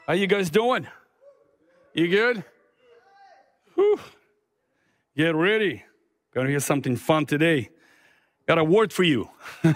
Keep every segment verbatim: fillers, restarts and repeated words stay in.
How you guys doing? You good? Whew. Get ready. Gonna hear something fun today. Got a word for you.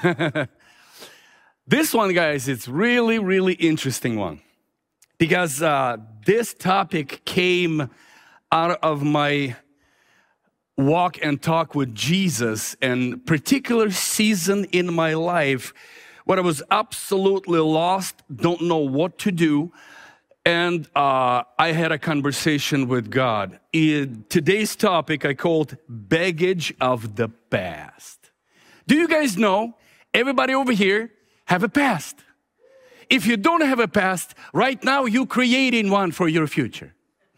This one, guys, it's really, really interesting one. Because uh, this topic came out of my walk and talk with Jesus, and particular season in my life where I was absolutely lost, don't know what to do. And uh, I had a conversation with God. In today's topic I called Baggage of the Past. Do you guys know, everybody over here have a past? If you don't have a past, right now you're creating one for your future.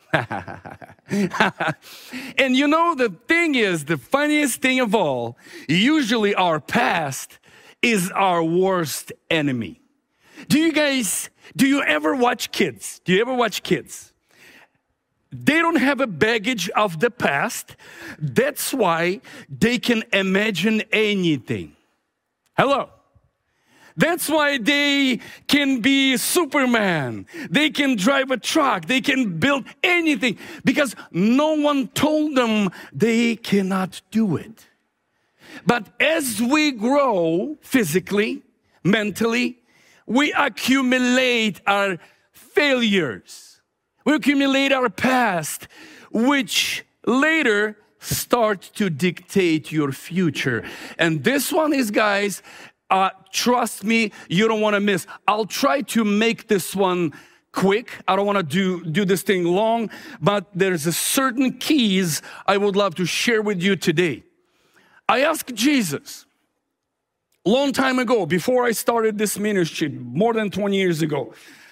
And you know, the thing is, the funniest thing of all, usually our past is our worst enemy. Do you guys, do you ever watch kids? Do you ever watch kids? They don't have a baggage of the past. That's why they can imagine anything. Hello. That's why they can be Superman. They can drive a truck. They can build anything because no one told them they cannot do it. But as we grow physically, mentally, we accumulate our failures. We accumulate our past, which later start to dictate your future. And this one is, guys, Uh, trust me, you don't want to miss. I'll try to make this one quick. I don't want to do, do this thing long, but there's a certain keys I would love to share with you today. I asked Jesus a long time ago, before I started this ministry, more than twenty years ago.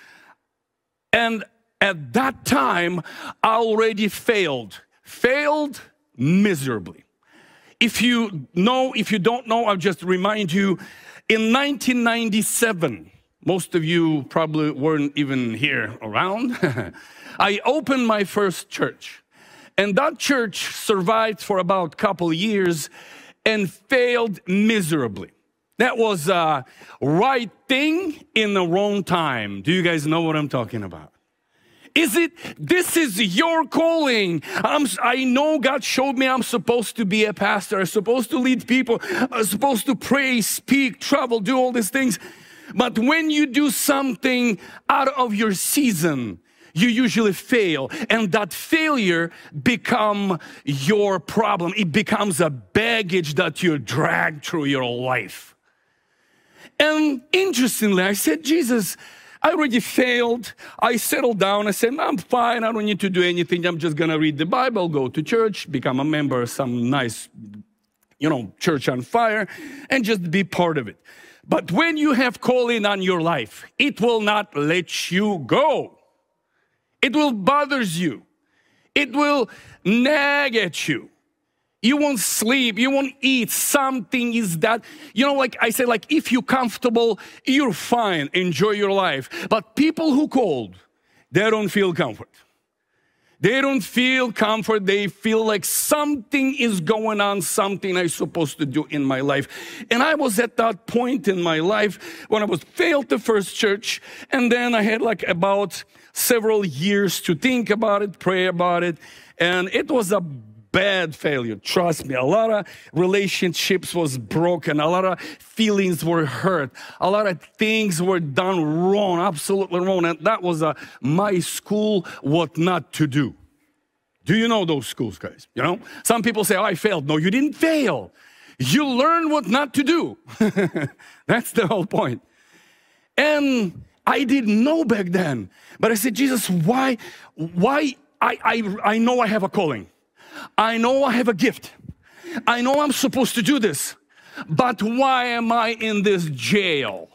And at that time, I already failed. Failed miserably. If you know, if you don't know, I'll just remind you, in nineteen ninety-seven, most of you probably weren't even here around, I opened my first church. And that church survived for about a couple years and failed miserably. That was a right thing in the wrong time. Do you guys know what I'm talking about? Is it, this is your calling. I'm, I know God showed me I'm supposed to be a pastor. I'm supposed to lead people. I'm supposed to pray, speak, travel, do all these things. But when you do something out of your season, you usually fail. And that failure becomes your problem. It becomes a baggage that you drag through your life. And interestingly, I said, Jesus, I already failed. I settled down. I said, I'm fine. I don't need to do anything. I'm just going to read the Bible, go to church, become a member of some nice, you know, church on fire, and just be part of it. But when you have calling on your life, it will not let you go. It will bother you. It will nag at you. You won't sleep, you won't eat. Something is that, you know, like I say, like if you're comfortable, you're fine, enjoy your life. But people who cold, they don't feel comfort. They don't feel comfort. They feel like something is going on, something I'm supposed to do in my life. And I was at that point in my life when I was failed the first church. And then I had like about several years to think about it, pray about it. And it was a bad failure, trust me. A lot of relationships was broken. A lot of feelings were hurt. A lot of things were done wrong, absolutely wrong. And that was uh, my school, what not to do. Do you know those schools, guys? You know, some people say, oh, I failed. No, you didn't fail. You learned what not to do. That's the whole point. And I didn't know back then. But I said, Jesus, why, why, I, I, I know I have a calling. I know I have a gift. I know I'm supposed to do this. But why am I in this jail?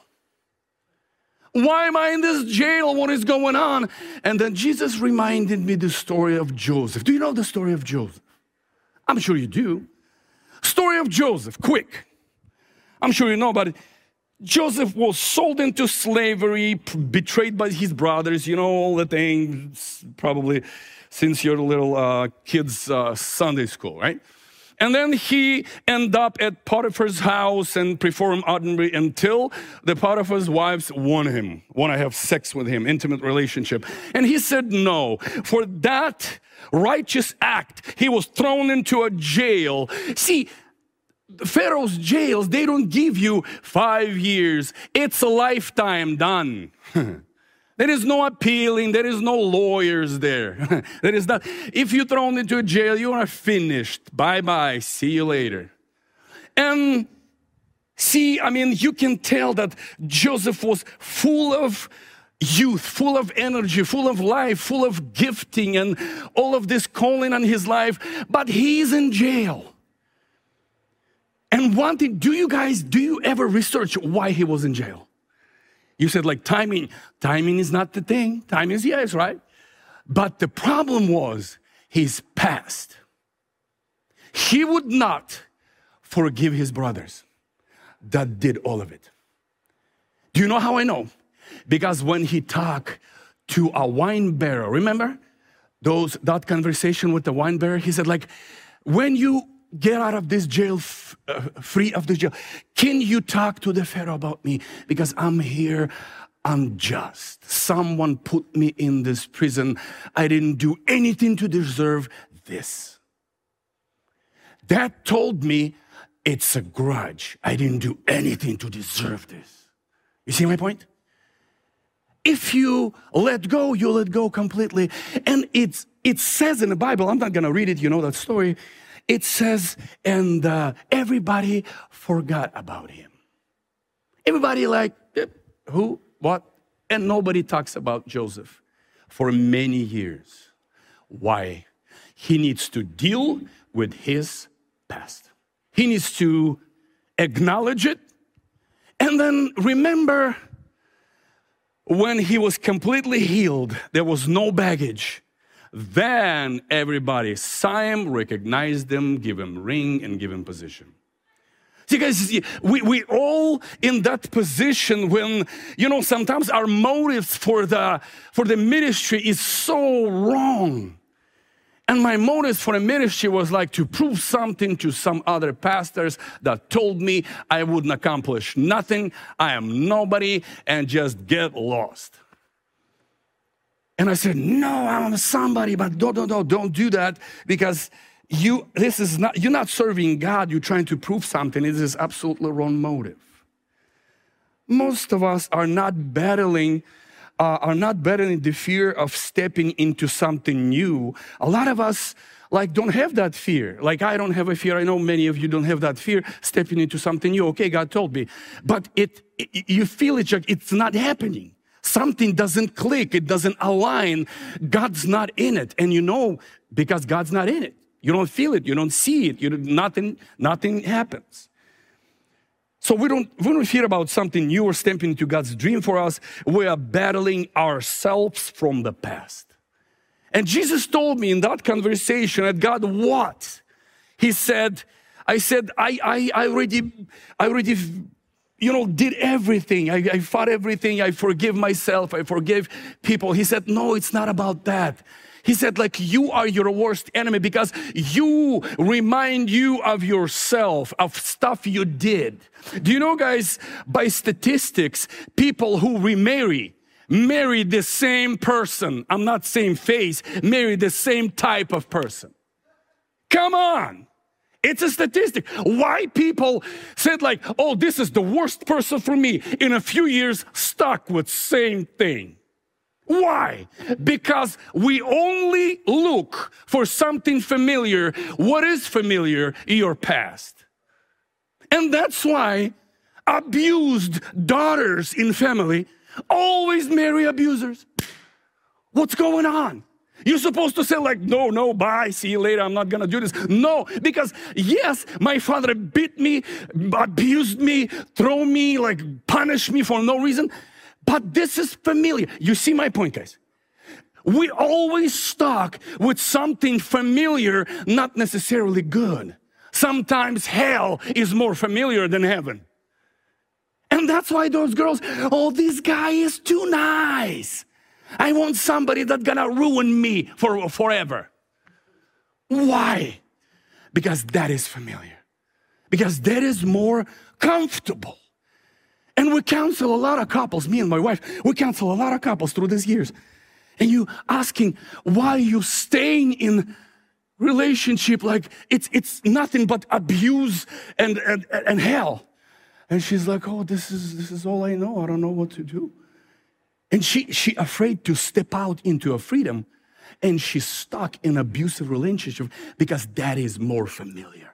Why am I in this jail? What is going on? And then Jesus reminded me the story of Joseph. Do you know the story of Joseph? I'm sure you do. Story of Joseph, quick. I'm sure you know about it. Joseph was sold into slavery, betrayed by his brothers, you know, all the things, probably since your little uh, kids' uh, Sunday school, right? And then he ended up at Potiphar's house and performed adultery until the Potiphar's wives want him, want to have sex with him, intimate relationship. And he said no. For that righteous act, he was thrown into a jail. See, Pharaoh's jails, they don't give you five years. It's a lifetime done. There is no appealing. There is no lawyers there. There is not. If you're thrown into a jail, you are finished. Bye-bye. See you later. And see, I mean, you can tell that Joseph was full of youth, full of energy, full of life, full of gifting and all of this calling on his life. But he's in jail. And one thing, do you guys, do you ever research why he was in jail? You said like timing, timing is not the thing. Timing is yes, right? But the problem was his past. He would not forgive his brothers that did all of it. Do you know how I know? Because when he talked to a wine barrel, remember those that conversation with the wine barrel? He said like, when you get out of this jail, f- uh, free of this jail, can you talk to the Pharaoh about me? Because I'm here unjust. Someone put me in this prison. I didn't do anything to deserve this. That told me it's a grudge. I didn't do anything to deserve this. You see my point? If you let go, you let go completely. And it's, it says in the Bible, I'm not going to read it, you know that story. It says, and uh, everybody forgot about him. Everybody like, eh, who, what? And nobody talks about Joseph for many years. Why? He needs to deal with his past. He needs to acknowledge it. And then remember, when he was completely healed, there was no baggage. Then everybody saw him, recognized him, give him ring, and give him position. See, guys, we, we all in that position when, you know, sometimes our motives for the, for the ministry is so wrong. And my motives for the ministry was like to prove something to some other pastors that told me I wouldn't accomplish nothing, I am nobody, and just get lost. And I said, no, I'm somebody, but don't, don't, don't, don't do that because you, this is not, you're not serving God, you're trying to prove something. It is absolutely wrong motive. Most of us are not battling, uh, are not battling the fear of stepping into something new. A lot of us like don't have that fear. Like I don't have a fear. I know many of you don't have that fear stepping into something new. Okay, God told me. But it, it you feel it like it's not happening. Something doesn't click, it doesn't align. God's not in it. And you know, because God's not in it. You don't feel it, you don't see it, you don't, nothing, nothing happens. So we don't, we don't fear about something new or stepping into God's dream for us. We are battling ourselves from the past. And Jesus told me in that conversation that God what? He said, I said, I, I, I already, I already, you know, did everything. I, I fought everything. I forgive myself. I forgive people. He said, no, it's not about that. He said, like, you are your worst enemy because you remind you of yourself, of stuff you did. Do you know, guys, by statistics, people who remarry, marry the same person. I'm not saying face, marry the same type of person. Come on. It's a statistic. Why people said like, oh, this is the worst person for me. In a few years, stuck with same thing. Why? Because we only look for something familiar. What is familiar? Your past. And that's why abused daughters in family always marry abusers. What's going on? You're supposed to say like, no, no, bye, see you later, I'm not gonna do this. No, because yes, my father beat me, abused me, throw me, like punish me for no reason. But this is familiar. You see my point, guys? We always stuck with something familiar, not necessarily good. Sometimes hell is more familiar than heaven. And that's why those girls, oh, this guy is too nice. I want somebody that's gonna ruin me for forever. Why? Because that is familiar. Because that is more comfortable. And we counsel a lot of couples, me and my wife, we counsel a lot of couples through these years. And you asking why you staying in relationship like it's it's nothing but abuse and, and, and hell. And she's like, oh, this is this is all I know. I don't know what to do. And she she afraid to step out into a freedom. And she's stuck in abusive relationship because that is more familiar.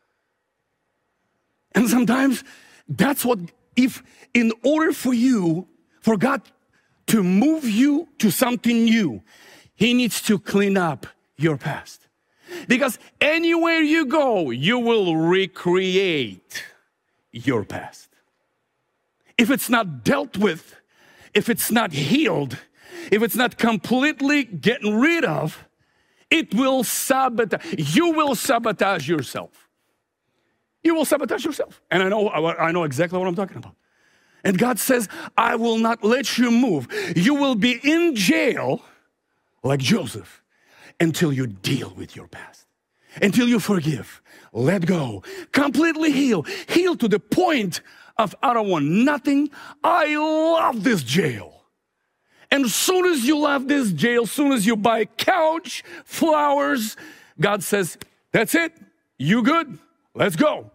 And sometimes that's what, if in order for you, for God to move you to something new, He needs to clean up your past. Because anywhere you go, you will recreate your past. If it's not dealt with, if it's not healed, if it's not completely getting rid of, it will sabotage. You will sabotage yourself. You will sabotage yourself. And I know, I know exactly what I'm talking about. And God says, I will not let you move. You will be in jail like Joseph until you deal with your past. Until you forgive, let go, completely heal. Heal to the point of I don't want nothing. I love this jail. And as soon as you love this jail, as soon as you buy couch, flowers, God says, that's it. You good? Let's go.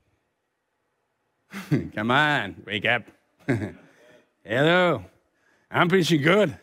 Come on, wake up. Hello. I'm preaching good.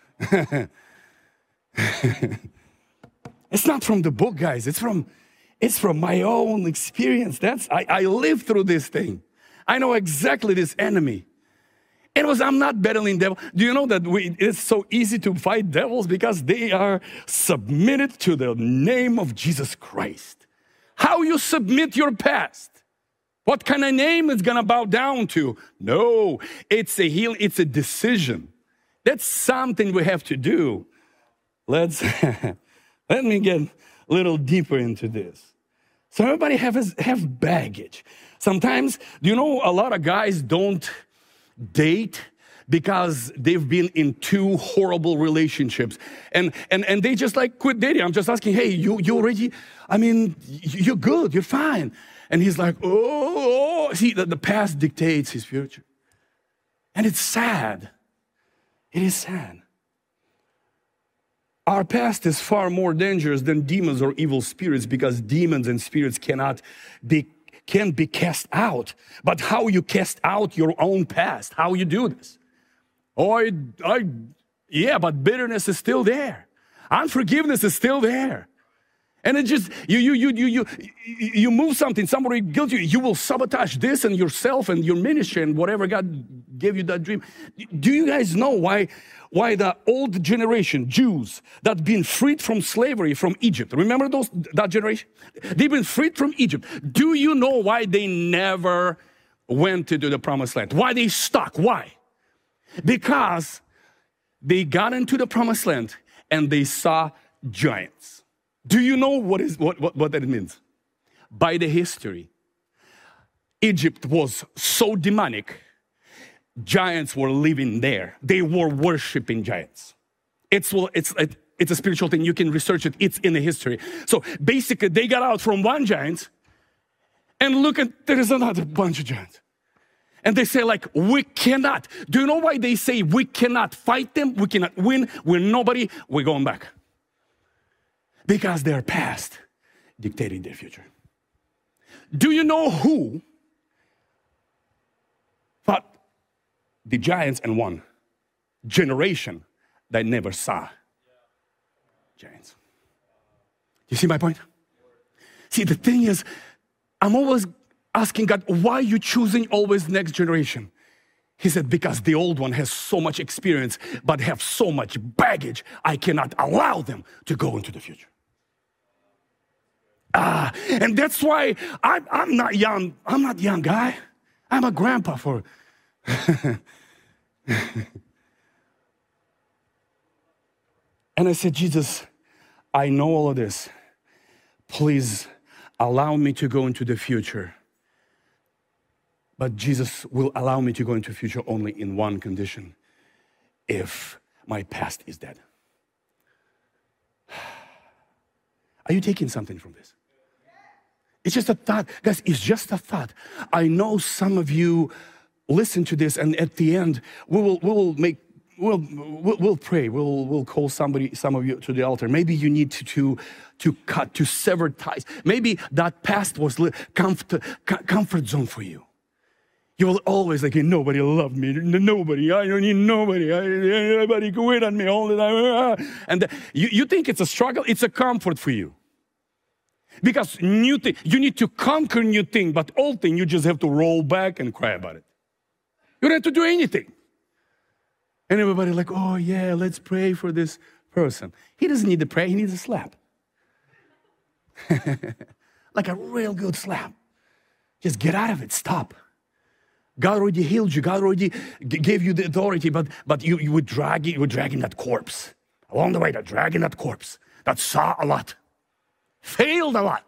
It's not from the book, guys. It's from, it's from my own experience. That's I, I lived through this thing. I know exactly this enemy. It was, I'm not battling devil. Do you know that we, it's so easy to fight devils because they are submitted to the name of Jesus Christ. How you submit your past? What kind of name it's gonna bow down to? No, it's a heal, it's a decision. That's something we have to do. Let's, let me get a little deeper into this. So everybody have, have baggage. Sometimes, do you know a lot of guys don't date because they've been in two horrible relationships and and and they just like quit dating. I'm just asking, hey, you you already, I mean, you're good, you're fine. And he's like, oh, see, the, the past dictates his future. And it's sad. It is sad. Our past is far more dangerous than demons or evil spirits because demons and spirits cannot be can be cast out. But how you cast out your own past, how you do this? Oh, I, I, yeah, but bitterness is still there. Unforgiveness is still there. And it just, you, you, you, you, you, you move something, somebody guilt you, you will sabotage this and yourself and your ministry and whatever God gave you that dream. Do you guys know why, why the old generation, Jews, that been freed from slavery from Egypt, remember those, that generation? They've been freed from Egypt. Do you know why they never went into the promised land? Why they stuck? Why? Because they got into the promised land and they saw giants. Do you know what is what, what, what that means? By the history, Egypt was so demonic, giants were living there. They were worshiping giants. It's, well, it's, it's a spiritual thing. You can research it. It's in the history. So basically, they got out from one giant and look at, there is another bunch of giants. And they say like, we cannot. Do you know why they say we cannot fight them? We cannot win. We're nobody. We're going back. Because their past dictated their future. Do you know who fought the giants and won? Generation that never saw giants. You see my point? See, the thing is, I'm always asking God, why are you choosing always next generation? He said, because the old one has so much experience, but have so much baggage, I cannot allow them to go into the future. Ah, and that's why I'm, I'm not young. I'm not a young guy. I'm a grandpa for. And I said, Jesus, I know all of this. Please allow me to go into the future. But Jesus will allow me to go into the future only in one condition: if my past is dead. Are you taking something from this? It's just a thought. Guys, it's just a thought. I know some of you listen to this, and at the end, we will, we will make, we'll, we'll, we'll pray. We'll, we'll call somebody, some of you to the altar. Maybe you need to, to, to cut, to sever ties. Maybe that past was comfort, comfort zone for you. You will always like, nobody loved me, nobody, I don't need nobody, I, everybody quit on me all the time. And the, you, you think it's a struggle, it's a comfort for you. Because new thing, you need to conquer new thing, but old thing, you just have to roll back and cry about it. You don't have to do anything. And everybody like, oh yeah, let's pray for this person. He doesn't need to pray, he needs a slap. Like a real good slap. Just get out of it, stop. God already healed you, God already g- gave you the authority, but, but you, you were dragging, you were dragging that corpse. Along the way, they're dragging that corpse that saw a lot. Failed a lot.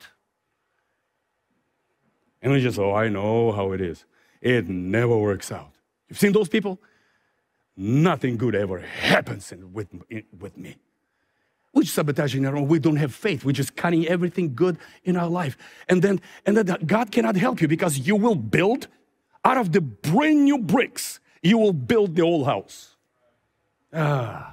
And we just, oh, I know how it is. It never works out. You've seen those people? Nothing good ever happens in, with, in, with me. We're sabotaging our own. We don't have faith. We're just cutting everything good in our life. And then, and then God cannot help you because you will build out of the brand new bricks, you will build the old house. Ah.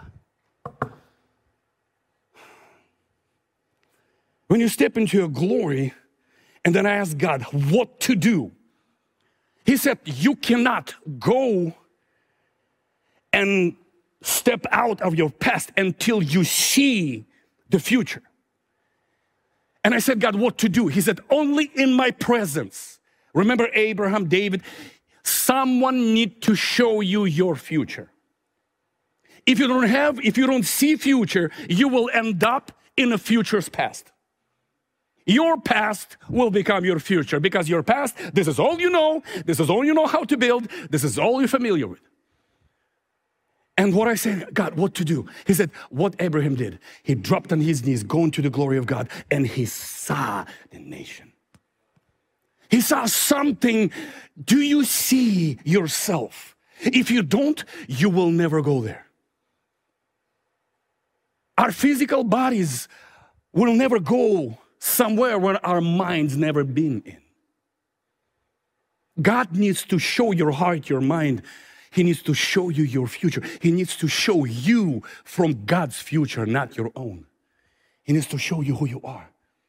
When you step into your glory, and then I ask God what to do, He said, you cannot go and step out of your past until you see the future. And I said, God, what to do? He said, only in my presence. Remember Abraham, David, someone need to show you your future. If you don't have, if you don't see future, you will end up in a future's past. Your past will become your future because your past, this is all you know, this is all you know how to build, this is all you're familiar with. And what I said, God, what to do? He said, what Abraham did, he dropped on his knees, going to the glory of God, and he saw the nation. He saw something. Do you see yourself? If you don't, you will never go there. Our physical bodies will never go somewhere where our minds never been in. God needs to show your heart, your mind. He needs to show you your future. He needs to show you from God's future, not your own. He needs to show you who you are.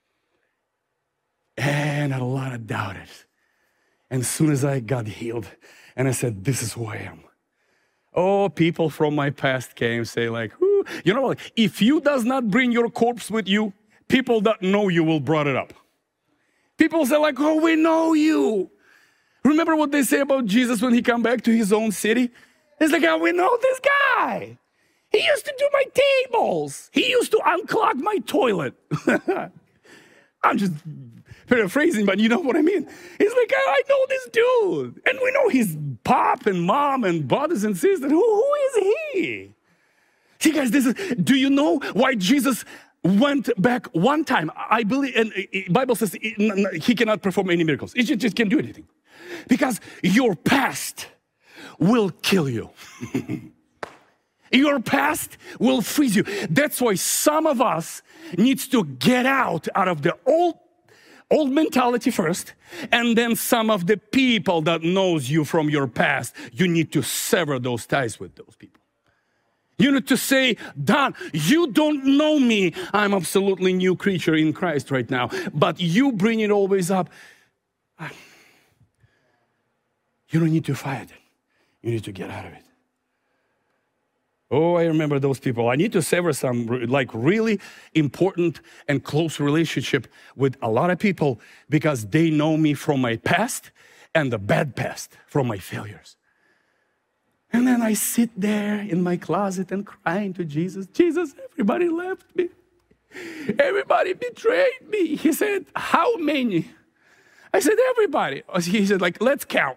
And a lot of doubted. And as soon as I got healed, and I said, this is who I am. Oh, people from my past came, say like, whoo. You know, if you does not bring your corpse with you, people that know you will brought it up. People say like, oh, we know you. Remember what they say about Jesus when he come back to his own city? It's like, oh, we know this guy. He used to do my tables. He used to unclog my toilet. I'm just paraphrasing, but you know what I mean. He's like, I know this dude. And we know his pop and mom and brothers and sisters. Who, who is he? See, guys, this is, do you know why Jesus went back one time? I believe, and the Bible says he cannot perform any miracles. He just, just can't do anything. Because your past will kill you. Your past will freeze you. That's why some of us needs to get out, out of the old, old mentality first, and then some of the people that knows you from your past, you need to sever those ties with those people. You need to say, Don, you don't know me. I'm absolutely new creature in Christ right now. But you bring it always up. You don't need to fight it. You need to get out of it. Oh, I remember those people. I need to sever some like really important and close relationship with a lot of people because they know me from my past and the bad past from my failures. And then I sit there in my closet and crying to Jesus. Jesus, everybody left me. Everybody betrayed me. He said, how many? I said, everybody. He said, like, let's count.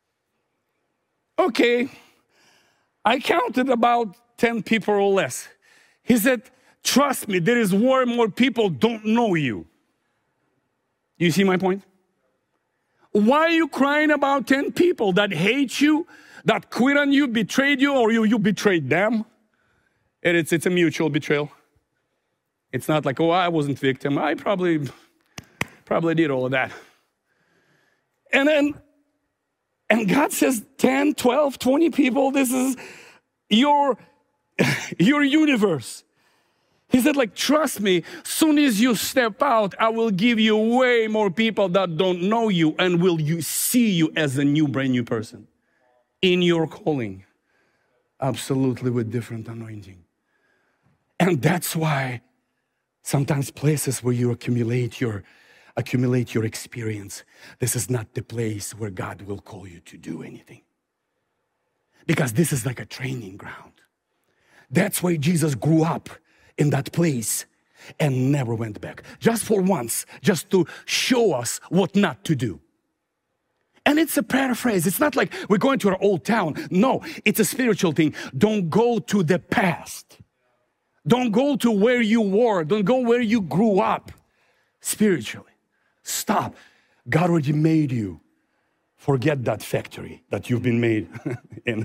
Okay. I counted about ten people or less. He said, trust me, there is more and more people don't know you. You see my point? Why are you crying about ten people that hate you, that quit on you, betrayed you, or you, you betrayed them? And it's, it's a mutual betrayal. It's not like, oh, I wasn't victim. I probably Probably did all of that. And then, and God says ten, twelve, twenty people, this is your, your universe. He said, like, trust me, soon as you step out, I will give you way more people that don't know you and will you see you as a new, brand new person in your calling. Absolutely with different anointing. And that's why sometimes places where you accumulate your accumulate your experience, this is not the place where God will call you to do anything. Because this is like a training ground. That's why Jesus grew up in that place and never went back. Just for once, just to show us what not to do. And it's a paraphrase. It's not like we're going to our old town. No, it's a spiritual thing. Don't go to the past. Don't go to where you were. Don't go where you grew up spiritually. Stop. God already made you. Forget that factory that you've been made in.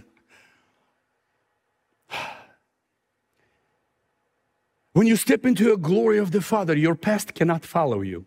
When you step into a glory of the Father, your past cannot follow you.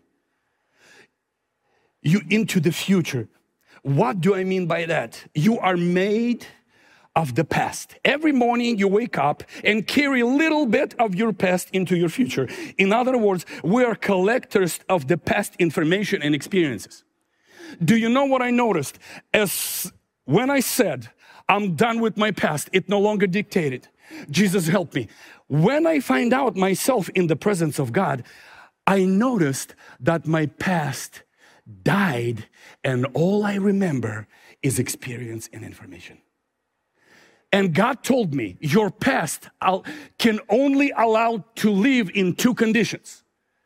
You into the future. What do I mean by that? You are made of the past. Every morning you wake up and carry a little bit of your past into your future. In other words, we are collectors of the past information and experiences. Do you know what I noticed? As when I said, I'm done with my past, it no longer dictated. Jesus helped me. When I find out myself in the presence of God, I noticed that my past died and all I remember is experience and information. And God told me, your past can only allow to live in two conditions.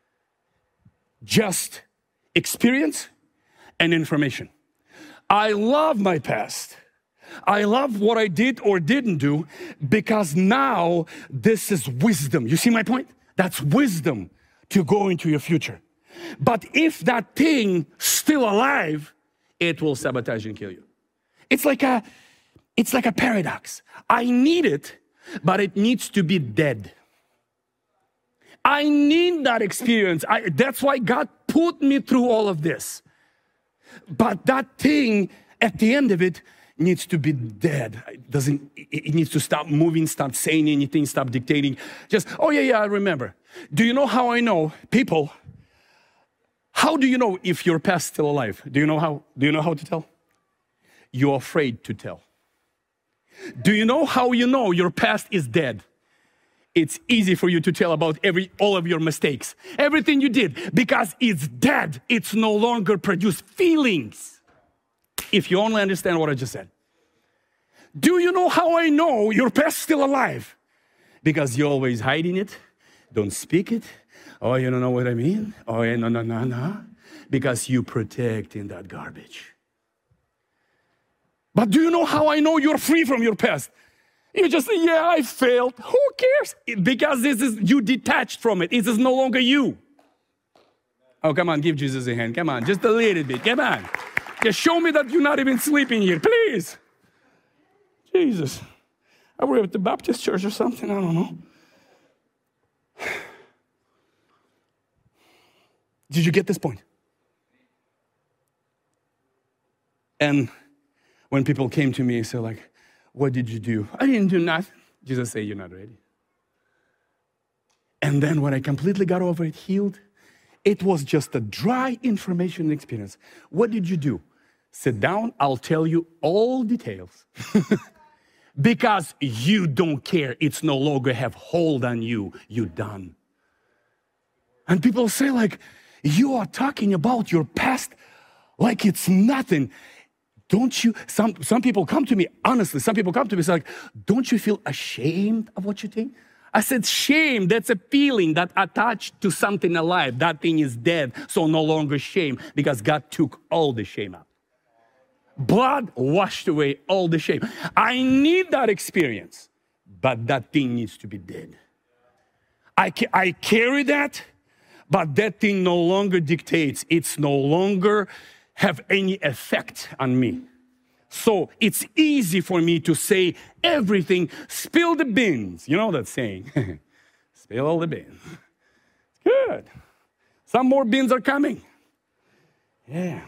Just experience and information. I love my past. I love what I did or didn't do because now this is wisdom. You see my point? That's wisdom to go into your future. But if that thing still alive, it will sabotage and kill you. It's like a It's like a paradox. I need it, but it needs to be dead. I need that experience. I, that's why God put me through all of this. But that thing, at the end of it, needs to be dead. It doesn't, it needs to stop moving, stop saying anything, stop dictating. Just, oh yeah, yeah, I remember. Do you know how I know? People, how do you know if your past is still alive? Do you know how? Do you know how to tell? You're afraid to tell. Do you know how you know your past is dead? It's easy for you to tell about every all of your mistakes, everything you did, because it's dead. It's no longer produce feelings. If you only understand what I just said. Do you know how I know your past is still alive? Because you're always hiding it, don't speak it. Oh, you don't know what I mean? Oh, yeah, no, no, no, no. Because you protect in that garbage. But do you know how I know you're free from your past? You just say, yeah, I failed. Who cares? Because this is, you detached from it. It is no longer you. Oh, come on, give Jesus a hand. Come on, just a little bit. Come on. Just show me that you're not even sleeping here, please. Jesus. I were at the Baptist church or something, I don't know. Did you get this point? And when people came to me and said, like, what did you do? I didn't do nothing. Jesus said, you're not ready. And then when I completely got over it, healed, it was just a dry information and experience. What did you do? Sit down, I'll tell you all details. Because you don't care. It's no longer have hold on you. You're done. And people say, like, you are talking about your past like it's nothing. Don't you, some, some people come to me, honestly, some people come to me and say, like, don't you feel ashamed of what you think? I said, shame, that's a feeling that attached to something alive. That thing is dead, so no longer shame, because God took all the shame out. Blood washed away all the shame. I need that experience, but that thing needs to be dead. I, ca- I carry that, but that thing no longer dictates. It's no longer have any effect on me. So it's easy for me to say everything, spill the beans. You know that saying, spill all the beans. Good. Some more beans are coming. Yeah.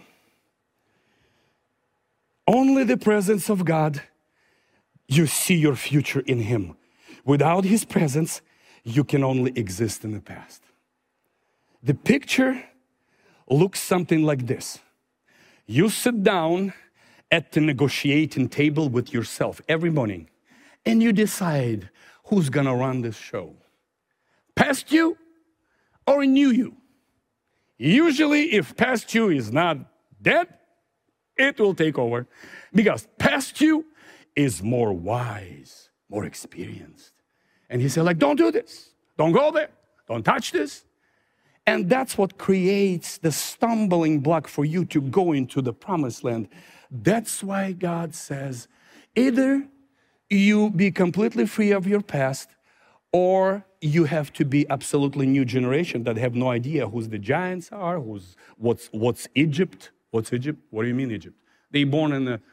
Only the presence of God, you see your future in Him. Without His presence, you can only exist in the past. The picture looks something like this. You sit down at the negotiating table with yourself every morning and you decide who's gonna run this show. Past you or new you? Usually if past you is not dead, it will take over because past you is more wise, more experienced. And he said, like, don't do this. Don't go there. Don't touch this. And that's what creates the stumbling block for you to go into the promised land. That's why God says, either you be completely free of your past, or you have to be absolutely new generation that have no idea who's the giants are, who's what's what's Egypt. What's Egypt? What do you mean Egypt? They born in the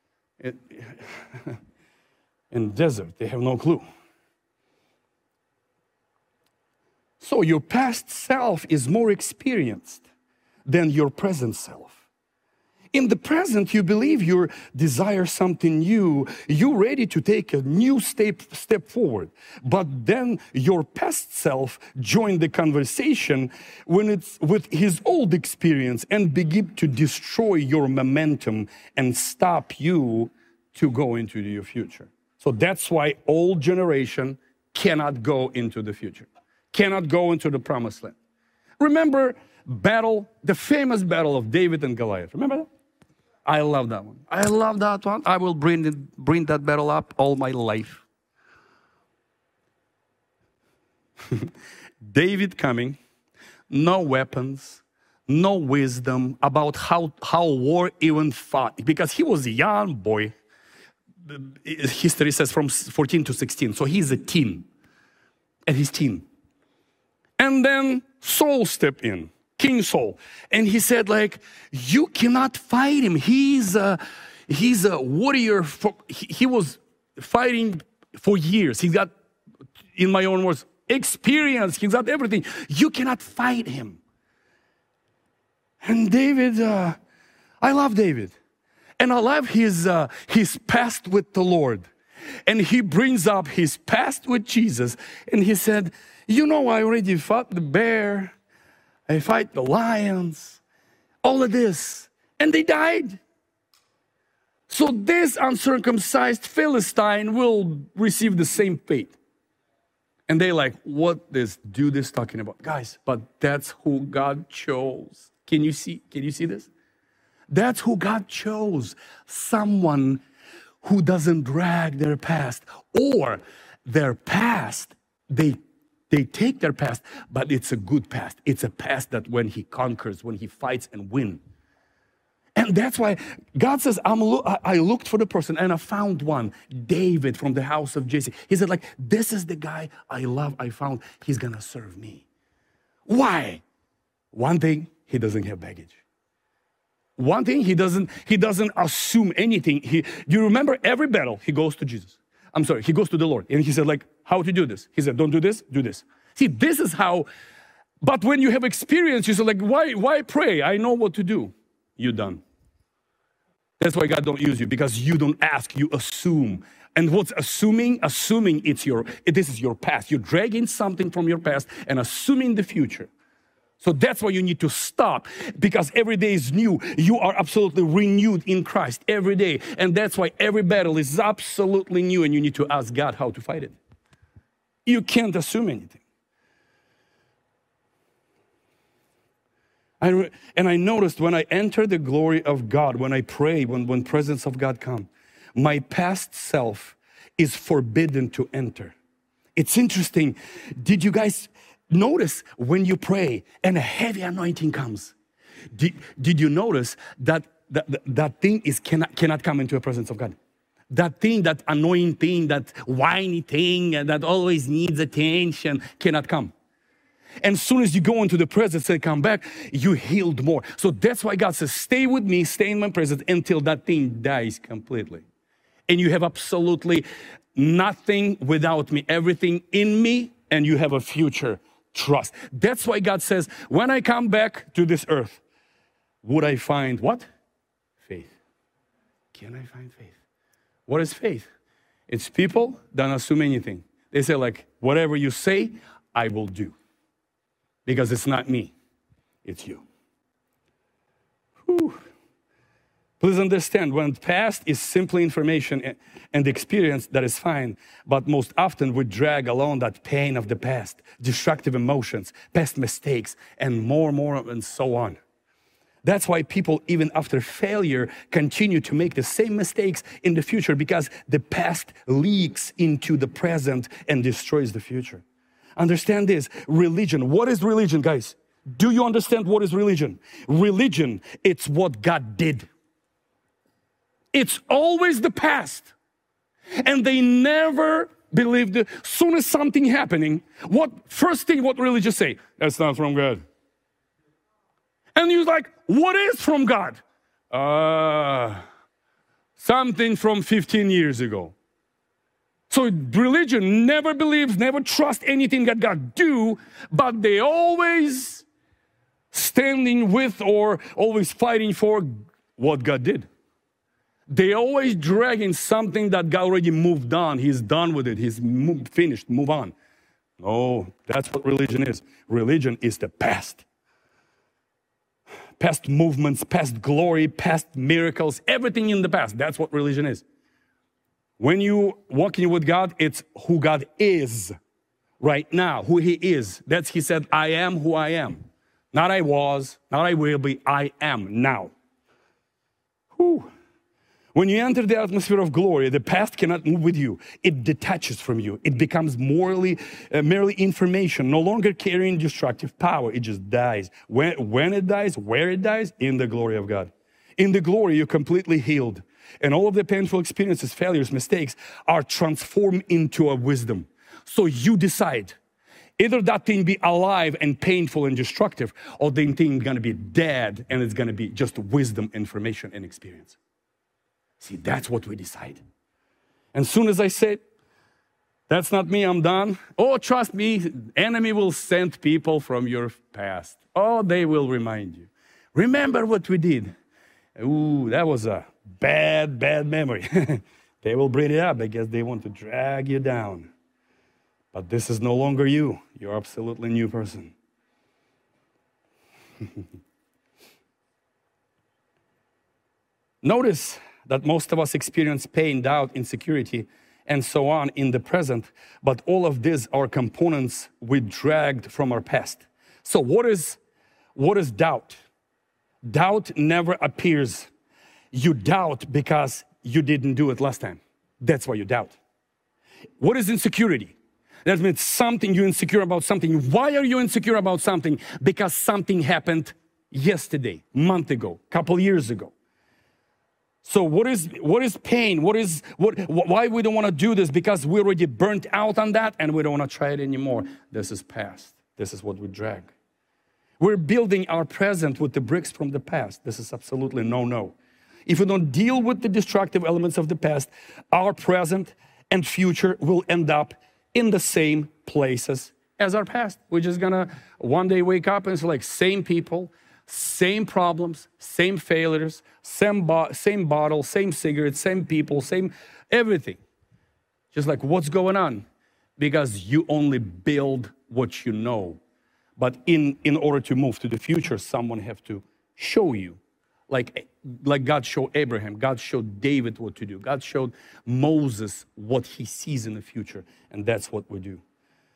in desert. They have no clue. So your past self is more experienced than your present self. In the present, you believe you desire something new. You're ready to take a new step, step forward. But then your past self joined the conversation when it's with his old experience and begin to destroy your momentum and stop you to go into your future. So that's why old generation cannot go into the future, cannot go into the promised land. Remember battle, the famous battle of David and Goliath. Remember that? I love that one. I love that one. I will bring it, bring that battle up all my life. David coming, no weapons, no wisdom about how, how war even fought, because he was a young boy. History says from fourteen to sixteen, so he's a teen, at his teen. And then Saul stepped in. King Saul, and he said, like, you cannot fight him. He's a, he's a warrior. For, he, he was fighting for years. He got, in my own words, experience. He's got everything. You cannot fight him. And David, uh, I love David. And I love his, uh, his past with the Lord. And he brings up his past with Jesus. And he said, you know, I already fought the bear. I fight the lions, all of this, and they died. So this uncircumcised Philistine will receive the same fate. And they're like, what this dude is talking about? Guys, but that's who God chose. Can you see, can you see this? That's who God chose. Someone who doesn't drag their past, or their past, they They take their past, but it's a good past. It's a past that when he conquers, when he fights and wins. And that's why God says, I'm lo- I looked for the person and I found one, David from the house of Jesse. He said, like, this is the guy I love, I found. He's going to serve me. Why? One thing, he doesn't have baggage. One thing, he doesn't, he doesn't assume anything. He, do you remember every battle, he goes to Jesus. I'm sorry, he goes to the Lord. And he said, like, how to do this? He said, don't do this, do this. See, this is how, but when you have experience, you say, like, why, why pray? I know what to do. You're done. That's why God don't use you, because you don't ask, you assume. And what's assuming? Assuming it's your, this is your past. You're dragging something from your past and assuming the future. So that's why you need to stop, because every day is new. You are absolutely renewed in Christ every day. And that's why every battle is absolutely new, and you need to ask God how to fight it. You can't assume anything. I, and I noticed when I enter the glory of God, when I pray, when, when presence of God comes, my past self is forbidden to enter. It's interesting. Did you guys notice when you pray and a heavy anointing comes? Did, did you notice that that, that thing is cannot, cannot come into the presence of God? That thing, that annoying thing, that whiny thing that always needs attention cannot come. And as soon as you go into the presence and come back, you healed more. So that's why God says, stay with me, stay in my presence until that thing dies completely. And you have absolutely nothing without me, everything in me, and you have a future. Trust. That's why God says, when I come back to this earth, would I find what? Faith. Can I find faith? What is faith? It's people that don't assume anything. They say like, whatever you say, I will do. Because it's not me, it's you. Whew. Please understand, when past is simply information and experience, that is fine. But most often we drag along that pain of the past, destructive emotions, past mistakes, and more, more, and so on. That's why people, even after failure, continue to make the same mistakes in the future, because the past leaks into the present and destroys the future. Understand this, religion. What is religion, guys? Do you understand what is religion? Religion, it's what God did. It's always the past. And they never believed it. Soon as something happening, what first thing what religious say? That's not from God. And you're like, what is from God? Uh, something from fifteen years ago. So religion never believes, never trust anything that God do, but they always standing with or always fighting for what God did. They always dragging something that God already moved on. He's done with it. He's moved, finished. Move on. No, that's what religion is. Religion is the past. Past movements, past glory, past miracles, everything in the past. That's what religion is. When you walking with God, it's who God is right now, who He is. That's He said, I am who I am. Not I was, not I will be, I am now. Whew. When you enter the atmosphere of glory, the past cannot move with you. It detaches from you. It becomes morally, uh, merely information, no longer carrying destructive power. It just dies. When, when it dies, where it dies, in the glory of God. In the glory, you're completely healed. And all of the painful experiences, failures, mistakes are transformed into a wisdom. So you decide, either that thing be alive and painful and destructive, or the thing is going to be dead and it's going to be just wisdom, information, and experience. See, that's what we decide. And soon as I say, that's not me, I'm done. Oh, trust me, enemy will send people from your past. Oh, they will remind you. Remember what we did. Ooh, that was a bad, bad memory. They will bring it up because they want to drag you down. But this is no longer you. You're absolutely a new person. Notice that most of us experience pain, doubt, insecurity, and so on in the present, but all of these are components we dragged from our past. So what is, what is doubt? Doubt never appears. You doubt because you didn't do it last time. That's why you doubt. What is insecurity? That means something you're insecure about something. Why are you insecure about something? Because something happened yesterday, month ago, couple years ago. So what is what is pain? What is what? Why we don't want to do this? Because we already burnt out on that, and we don't want to try it anymore. This is past. This is what we drag. We're building our present with the bricks from the past. This is absolutely no, no. If we don't deal with the destructive elements of the past, our present and future will end up in the same places as our past. We're just gonna one day wake up and it's like same people, same problems, same failures, same, bo same bottle, same cigarettes, same people, same everything. Just like, what's going on? Because you only build what you know. But in, in order to move to the future, someone have to show you. Like, like God showed Abraham, God showed David what to do. God showed Moses what he sees in the future. And that's what we do.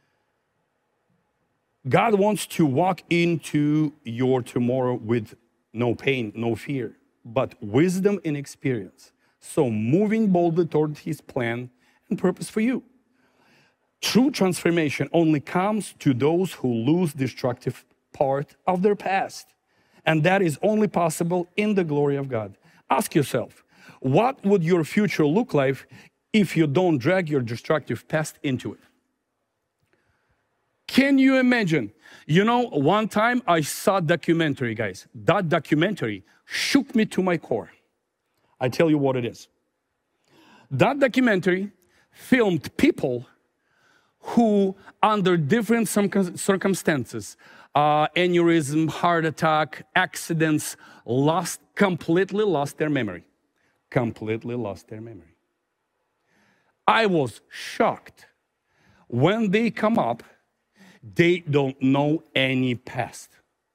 God wants to walk into your tomorrow with no pain, no fear, but wisdom and experience. So moving boldly toward His plan and purpose for you. True transformation only comes to those who lose destructive part of their past. And that is only possible in the glory of God. Ask yourself, what would your future look like if you don't drag your destructive past into it? Can you imagine? You know, one time I saw a documentary, guys. That documentary shook me to my core. I tell you what it is. That documentary filmed people who, under different circumstances, uh, aneurysm, heart attack, accidents, lost, completely lost their memory. Completely lost their memory. I was shocked. When they come up, they don't know any past.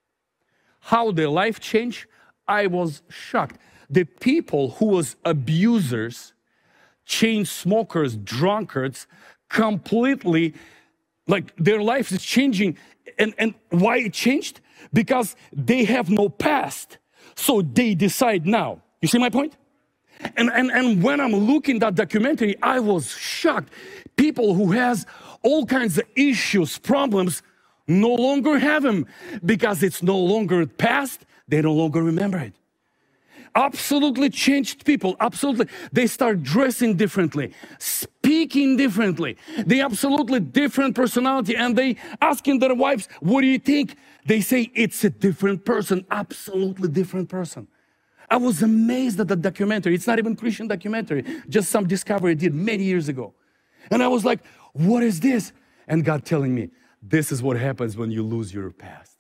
How their life changed, I was shocked. The people who was abusers, chain smokers, drunkards, completely, like their life is changing. And, and why it changed? Because they have no past. So they decide now. You see my point? And, and, and when I'm looking at that documentary, I was shocked. People who has all kinds of issues, problems, no longer have them because it's no longer past. They no longer remember it. Absolutely changed people. Absolutely. They start dressing differently, speaking differently. They absolutely different personality. And they asking their wives, what do you think? They say it's a different person, absolutely different person. I was amazed at the documentary. It's not even Christian documentary, just some discovery I did many years ago. And I was like, what is this? And God telling me, this is what happens when you lose your past.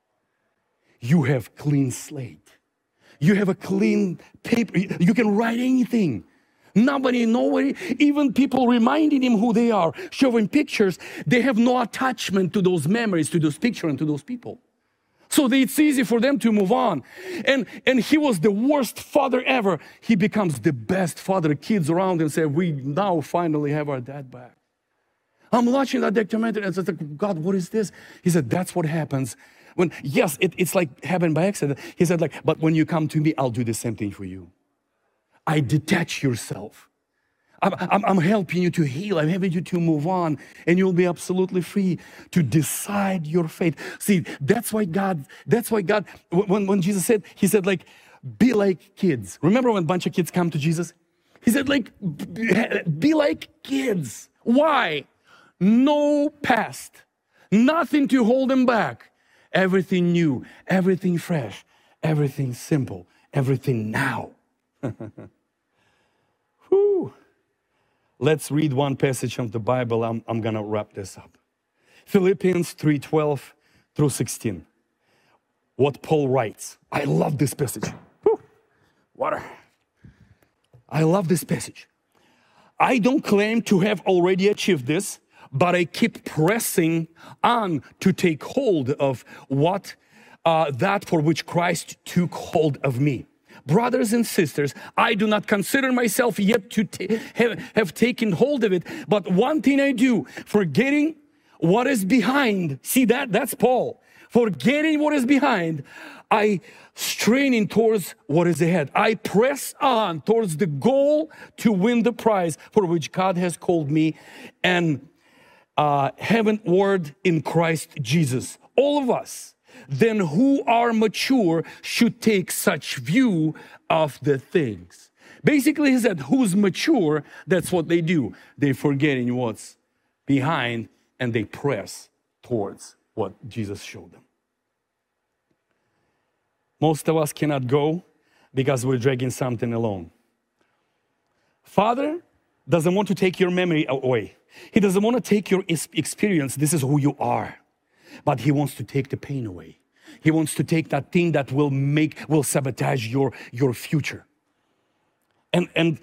You have clean slate. You have a clean paper. You can write anything. Nobody, nobody, even people reminding him who they are, showing pictures, they have no attachment to those memories, to those pictures, and to those people. So they, it's easy for them to move on. And, and he was the worst father ever. He becomes the best father. Kids around him say, we now finally have our dad back. I'm watching that documentary and I said, God, what is this? He said, that's what happens when, yes, it, it's like happened by accident. He said, like, but when you come to me, I'll do the same thing for you. I detach yourself. I'm, I'm, I'm helping you to heal. I'm helping you to move on. And you'll be absolutely free to decide your fate. See, that's why God, that's why God, when, when Jesus said, he said like, be like kids. Remember when a bunch of kids come to Jesus? He said like, be like kids. Why? No past. Nothing to hold them back. Everything new, everything fresh, everything simple, everything now. Whew. Let's read one passage of the Bible. I'm, I'm going to wrap this up. Philippians three twelve through sixteen. What Paul writes. I love this passage. Whew. Water. I love this passage. I don't claim to have already achieved this, but I keep pressing on to take hold of what uh, that for which Christ took hold of me. Brothers and sisters, I do not consider myself yet to t- have, have taken hold of it, but one thing I do, forgetting what is behind. See that? That's Paul. Forgetting what is behind, I straining towards what is ahead. I press on towards the goal to win the prize for which God has called me and uh, heavenward in Christ Jesus. All of us then who are mature should take such view of the things. Basically, he said, who's mature, that's what they do. They're forgetting what's behind and they press towards what Jesus showed them. Most of us cannot go because we're dragging something along. Father doesn't want to take your memory away. He doesn't want to take your experience. This is who you are. But he wants to take the pain away. He wants to take that thing that will make, will sabotage your, your future. And, and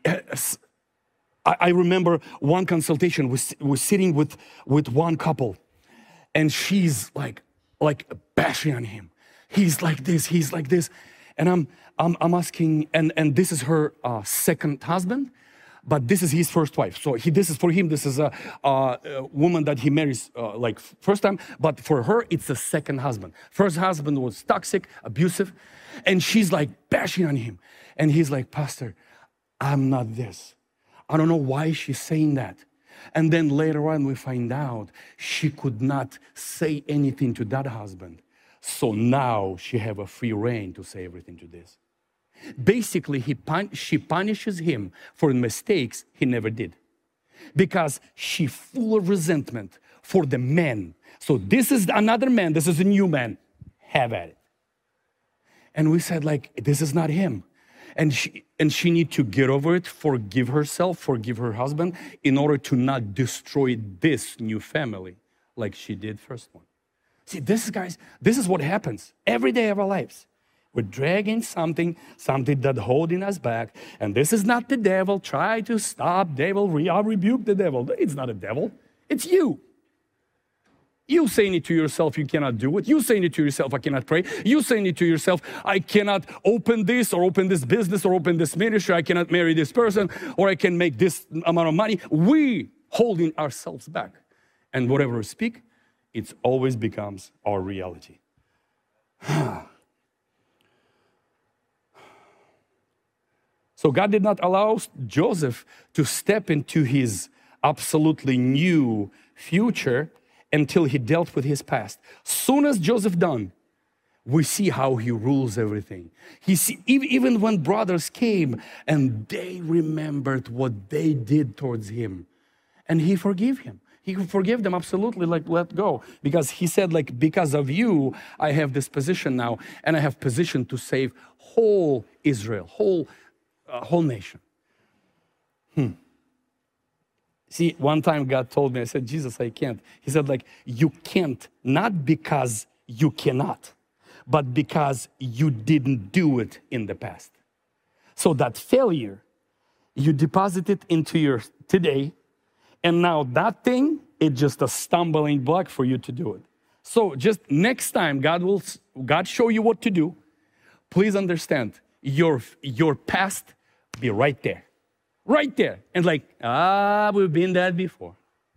I, I remember one consultation, was was sitting with, with one couple, and she's like, like bashing on him. He's like this, he's like this. And I'm, I'm, I'm asking, and, and this is her uh, second husband, but this is his first wife. So he, this is for him, this is a, a, a woman that he marries uh, like first time, but for her, it's a second husband. First husband was toxic, abusive, and she's like bashing on him. And he's like, Pastor, I'm not this. I don't know why she's saying that. And then later on, we find out she could not say anything to that husband. So now she have a free reign to say everything to this. Basically, he pun- she punishes him for mistakes he never did. Because she full of resentment for the man. So this is another man, this is a new man. Have at it. And we said like, this is not him. And she, and she need to get over it, forgive herself, forgive her husband, in order to not destroy this new family like she did first one. See, this is, guys, this is what happens every day of our lives. We're dragging something, something that's holding us back. And this is not the devil. Try to stop devil. Re- I rebuke the devil. It's not a devil. It's you. You saying it to yourself, you cannot do it. You saying it to yourself, I cannot pray. You saying it to yourself, I cannot open this or open this business or open this ministry. I cannot marry this person or I can make this amount of money. We holding ourselves back. And whatever we speak, it always becomes our reality. So God did not allow Joseph to step into his absolutely new future until he dealt with his past. Soon as Joseph done, we see how he rules everything. He see, even when brothers came and they remembered what they did towards him, and he forgave him. He forgave them absolutely, like let go. Because he said, like, because of you, I have this position now, and I have position to save whole Israel, whole uh, whole nation. Hmm. See, one time God told me, I said, Jesus, I can't. He said, like, you can't, not because you cannot, but because you didn't do it in the past. So that failure, you deposit it into your today, and now that thing, it's just a stumbling block for you to do it. So just next time God will, God show you what to do, please understand, your, your past be right there. Right there. And like, ah, we've been that before.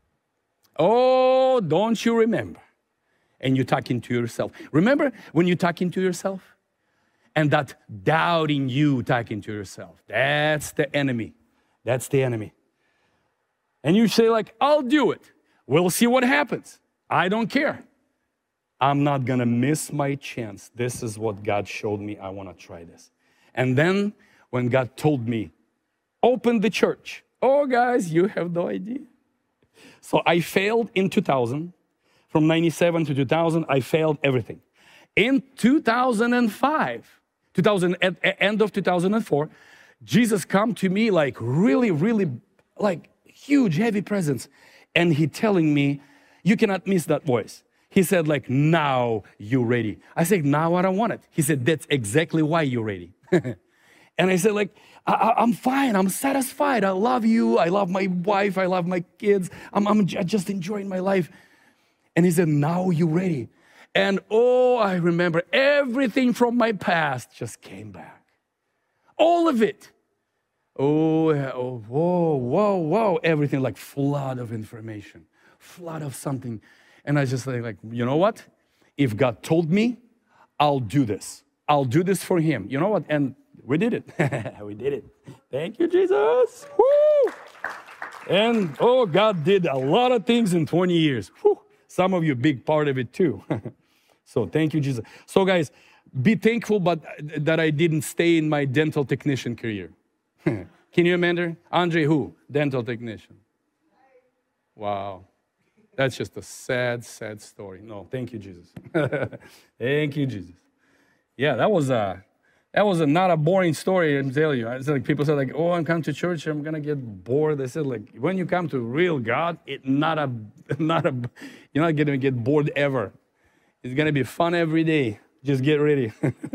Oh, don't you remember? And you're talking to yourself. Remember when you're talking to yourself? And that doubting you talking to yourself. That's the enemy. That's the enemy. And you say like, I'll do it. We'll see what happens. I don't care. I'm not going to miss my chance. This is what God showed me. I want to try this. And then when God told me, open the church. Oh, guys, you have no idea. So I failed in two thousand. From ninety-seven to two thousand, I failed everything. In two thousand five, two thousand, at, at end of two thousand four, Jesus come to me like really, really, like huge, heavy presence. And he telling me, you cannot miss that voice. He said like, now you're ready. I said, now I don't want it. He said, that's exactly why you're ready. And I said like, I, I'm fine, I'm satisfied. I love you, I love my wife, I love my kids. I'm, I'm just enjoying my life. And he said, now you're ready. And oh, I remember everything from my past just came back. All of it. Oh, oh, whoa, whoa, whoa. Everything like flood of information, flood of something. And I just like, like, you know what? If God told me, I'll do this. I'll do this for him. You know what? And we did it. We did it. Thank you, Jesus. Woo! And oh, God did a lot of things in twenty years. Woo! Some of you a big part of it too. So thank you, Jesus. So guys, be thankful but that I didn't stay in my dental technician career. Can you remember? Andre who? Dental technician. Wow. That's just a sad, sad story. No, thank you, Jesus. Thank you, Jesus. Yeah, that was a, that was a, not a boring story, I'm telling you. It's like people say like, oh, I'm coming to church, I'm going to get bored. They said like, when you come to real God, it not a, not a, you're not going to get bored ever. It's going to be fun every day. Just get ready.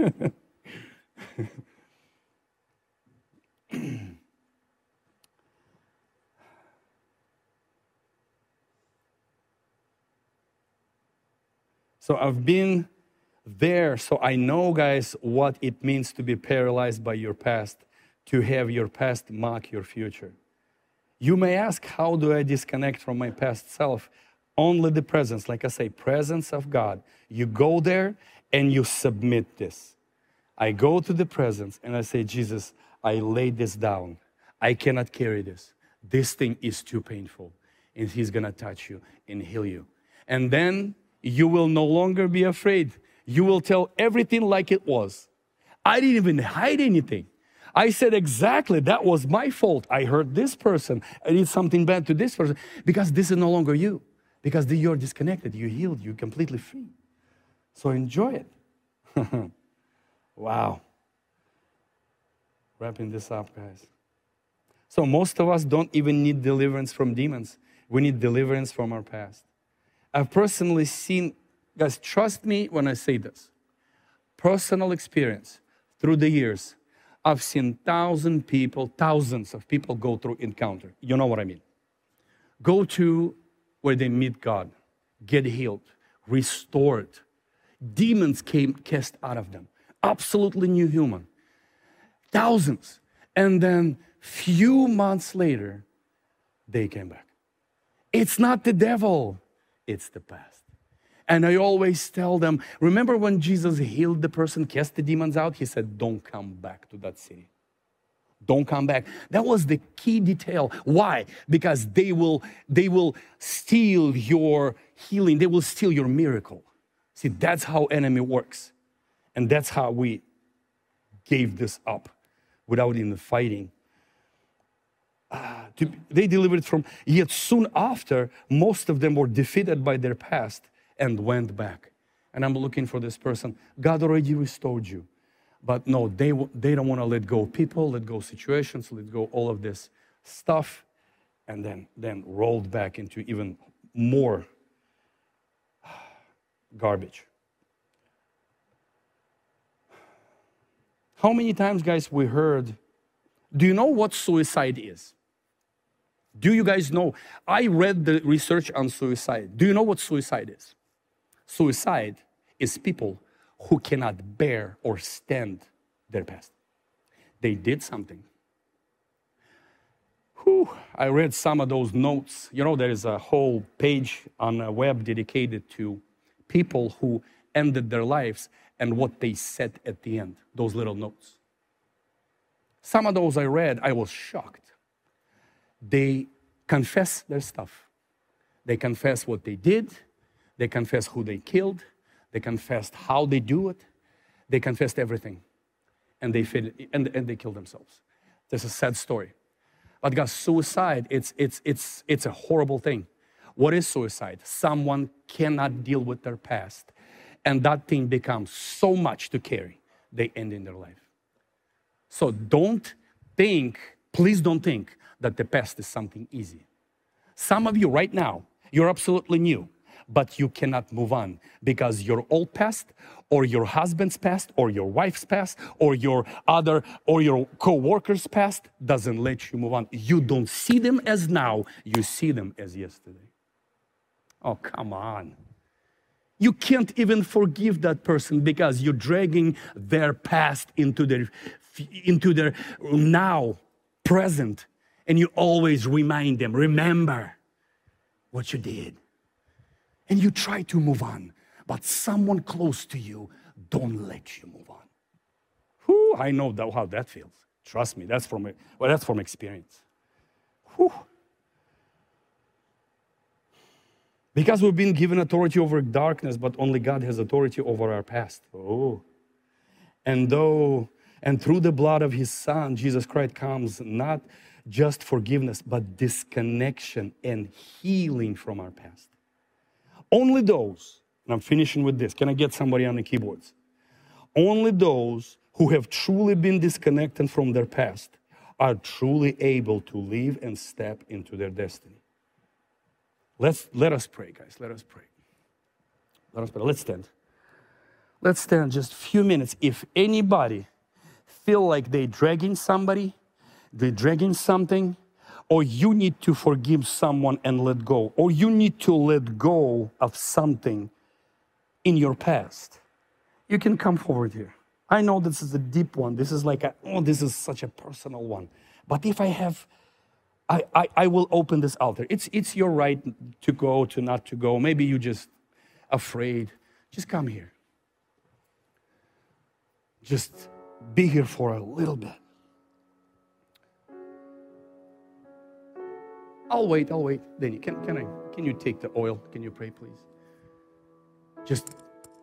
So I've been there, so I know, guys, what it means to be paralyzed by your past, to have your past mock your future. You may ask, how do I disconnect from my past self? Only the presence, like I say, presence of God. You go there and you submit this. I go to the presence and I say, Jesus, I lay this down. I cannot carry this. This thing is too painful. And he's going to touch you and heal you. And then you will no longer be afraid. You will tell everything like it was. I didn't even hide anything. I said exactly, that was my fault. I hurt this person. I did something bad to this person. Because this is no longer you. Because you're disconnected. You're healed. You're completely free. So enjoy it. Wow. Wrapping this up, guys. So most of us don't even need deliverance from demons. We need deliverance from our past. I've personally seen Guys, trust me when I say this. Personal experience through the years, I've seen thousands people, thousands of people go through encounter. You know what I mean? Go to where they meet God, get healed, restored. Demons came cast out of them. Absolutely new human. Thousands. And then few months later, they came back. It's not the devil, it's the past. And I always tell them, remember when Jesus healed the person, cast the demons out? He said, don't come back to that city. Don't come back. That was the key detail. Why? Because they will, they will steal your healing. They will steal your miracle. See, that's how enemy works. And that's how we gave this up without even fighting. Uh, to, they delivered from, yet soon after, most of them were defeated by their past and went back. And I'm looking for this person. God already restored you. But no, they, they don't want to let go of people, let go of situations, let go all of this stuff, and then, then rolled back into even more garbage. How many times, guys, we heard, do you know what suicide is? Do you guys know? I read the research on suicide. Do you know what suicide is? Suicide is people who cannot bear or stand their past. They did something. Whew, I read some of those notes. You know, there is a whole page on a web dedicated to people who ended their lives and what they said at the end, those little notes. Some of those I read, I was shocked. They confess their stuff. They confess what they did. They confess who they killed. They confessed how they do it. They confessed everything. And they fit, and, and they killed themselves. This is a sad story. But guys, suicide, it's, it's, it's, it's a horrible thing. What is suicide? Someone cannot deal with their past. And that thing becomes so much to carry, they end in their life. So don't think, please don't think that the past is something easy. Some of you right now, you're absolutely new. But you cannot move on because your old past or your husband's past or your wife's past or your other or your co-worker's past doesn't let you move on. You don't see them as now, you see them as yesterday. Oh, come on. You can't even forgive that person because you're dragging their past into their, into their now, present, and you always remind them, remember what you did. And you try to move on, but someone close to you don't let you move on. Whew, I know that, how that feels. Trust me, that's from, well, that's from experience. Whew. Because we've been given authority over darkness, but only God has authority over our past. Oh. And though, and through the blood of His Son, Jesus Christ comes not just forgiveness, but disconnection and healing from our past. Only those, and I'm finishing with this, can I get somebody on the keyboards? Only those who have truly been disconnected from their past are truly able to live and step into their destiny. Let's, let us pray, guys, let us pray. Let us pray, let's stand. Let's stand just a few minutes. If anybody feel like they're dragging somebody, they're dragging something, or you need to forgive someone and let go, or you need to let go of something in your past, you can come forward here. I know this is a deep one. This is like, a, oh, this is such a personal one. But if I have, I, I, I will open this altar. It's, it's your right to go, to not to go. Maybe you're just afraid. Just come here. Just be here for a little bit. I'll wait, I'll wait. Danny, can, can, I, can you take the oil? Can you pray, please? Just,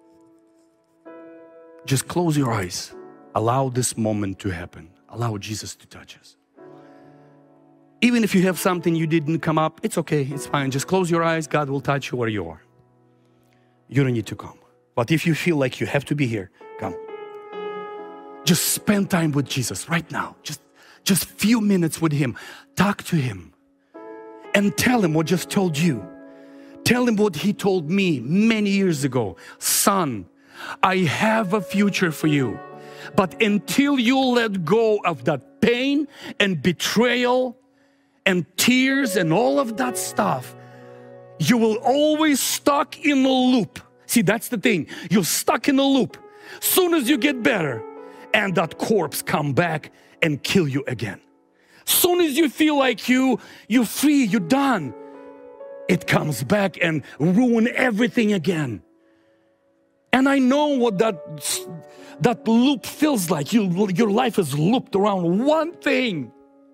just close your eyes. Allow this moment to happen. Allow Jesus to touch us. Even if you have something you didn't come up, it's okay, it's fine. Just close your eyes. God will touch you where you are. You don't need to come. But if you feel like you have to be here, come. Just spend time with Jesus right now. Just, just few minutes with Him. Talk to Him. And tell Him what just told you. Tell him what he told me many years ago. Son, I have a future for you. But until you let go of that pain and betrayal and tears and all of that stuff, you will always stuck in a loop. See, that's the thing. You're stuck in a loop. Soon as you get better, and that corpse come back and kill you again. Soon as you feel like you, you're free, you're done, it comes back and ruin everything again. And I know what that, that loop feels like. You, your life is looped around one thing.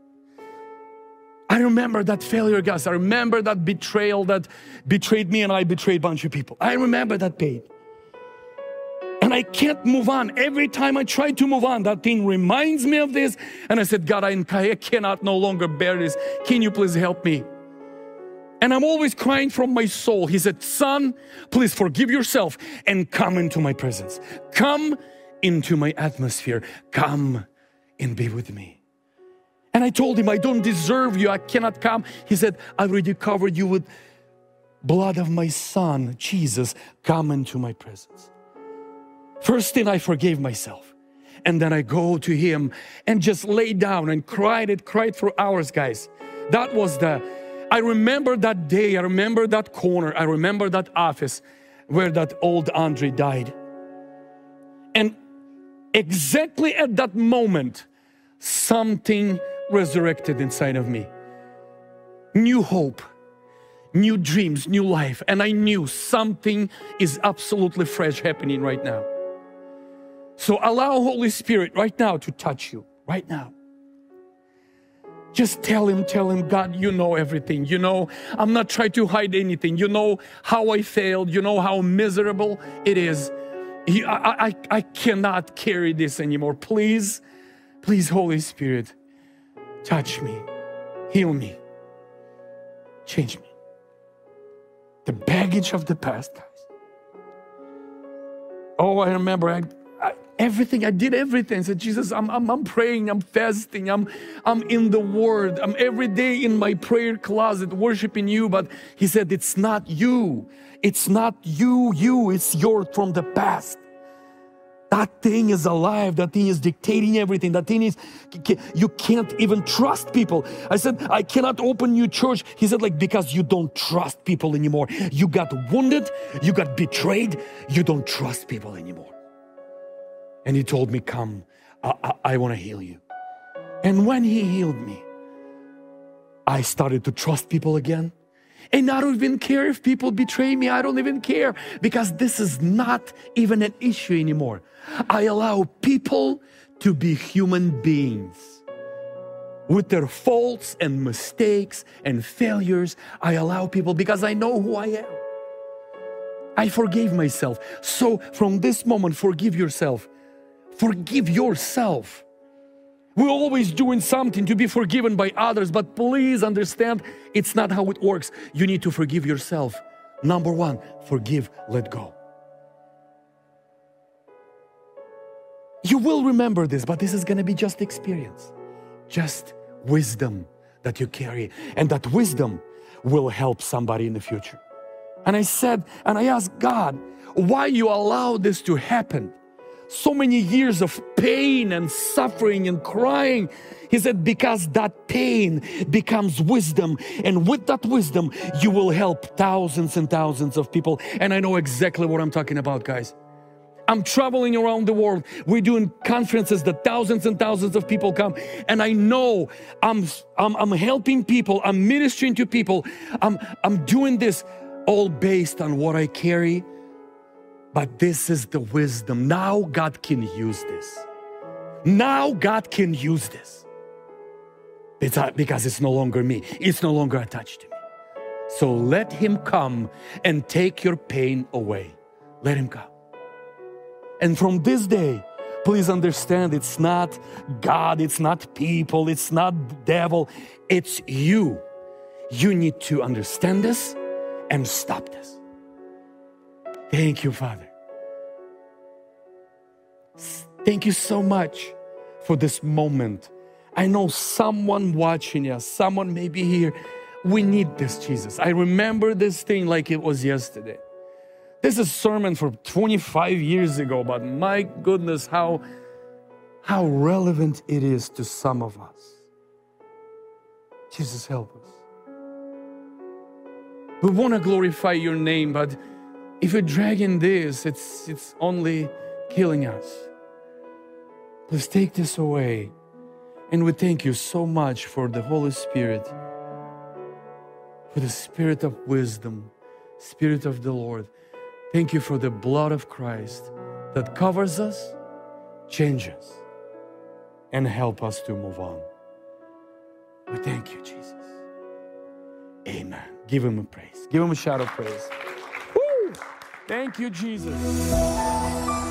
I remember that failure, guys. I remember that betrayal that betrayed me and I betrayed a bunch of people. I remember that pain. And I can't move on. Every time I try to move on, that thing reminds me of this. And I said, God, I, I cannot no longer bear this. Can you please help me? And I'm always crying from my soul. He said, son, please forgive yourself and come into my presence. Come into my atmosphere. Come and be with me. And I told him, I don't deserve you. I cannot come. He said, I already covered you with blood of my son, Jesus. Come into my presence. First thing, I forgave myself. And then I go to him and just lay down and cried it, cried for hours, guys. That was the, I remember that day. I remember that corner. I remember that office where that old Andre died. And exactly at that moment, something resurrected inside of me. New hope, new dreams, new life. And I knew something is absolutely fresh happening right now. So allow Holy Spirit right now to touch you, right now. Just tell him, tell him, God, you know everything. You know, I'm not trying to hide anything. You know how I failed. You know how miserable it is. I, I, I cannot carry this anymore. Please, please, Holy Spirit, touch me, heal me, change me. The baggage of the past, guys. Oh, I remember I, I, everything, I did everything. I said, Jesus, I'm, I'm, I'm praying, I'm fasting, I'm, I'm in the Word. I'm every day in my prayer closet worshiping you. But he said, it's not you. It's not you, you, it's yours from the past. That thing is alive. That thing is dictating everything. That thing is, you can't even trust people. I said, I cannot open new church. He said, like, because you don't trust people anymore. You got wounded. You got betrayed. You don't trust people anymore. And he told me, come, I, I, I want to heal you. And when he healed me, I started to trust people again. And I don't even care if people betray me. I don't even care, because this is not even an issue anymore. I allow people to be human beings with their faults and mistakes and failures. I allow people because I know who I am. I forgave myself. So from this moment, forgive yourself. Forgive yourself. We're always doing something to be forgiven by others, but please understand, it's not how it works. You need to forgive yourself. Number one, forgive, let go. You will remember this, but this is going to be just experience, just wisdom that you carry, and that wisdom will help somebody in the future. And I said, and I asked God, why you allow this to happen? So many years of pain and suffering and crying. He said, because that pain becomes wisdom. And with that wisdom, you will help thousands and thousands of people. And I know exactly what I'm talking about, guys. I'm traveling around the world. We're doing conferences that thousands and thousands of people come. And I know I'm, I'm, I'm helping people. I'm ministering to people. I'm, I'm doing this all based on what I carry. But this is the wisdom. Now God can use this. Now God can use this. It's not, because it's no longer me. It's no longer attached to me. So let Him come and take your pain away. Let Him come. And from this day, please understand, it's not God, it's not people, it's not the devil, it's you. You need to understand this and stop this. Thank you, Father. Thank you so much for this moment. I know someone watching us, someone maybe here We need this, Jesus. I remember this thing like it was yesterday. This is a sermon from twenty-five years ago, but my goodness, how, how relevant it is to some of us. Jesus, help us. We want to glorify your name, but if we're dragging this, it's, it's only killing us. Please take this away. And we thank you so much for the Holy Spirit, for the Spirit of wisdom, Spirit of the Lord. Thank you for the blood of Christ that covers us, changes, and help us to move on. We thank you, Jesus. Amen. Give him a praise. Give him a shout of praise. Woo! Thank you, Jesus.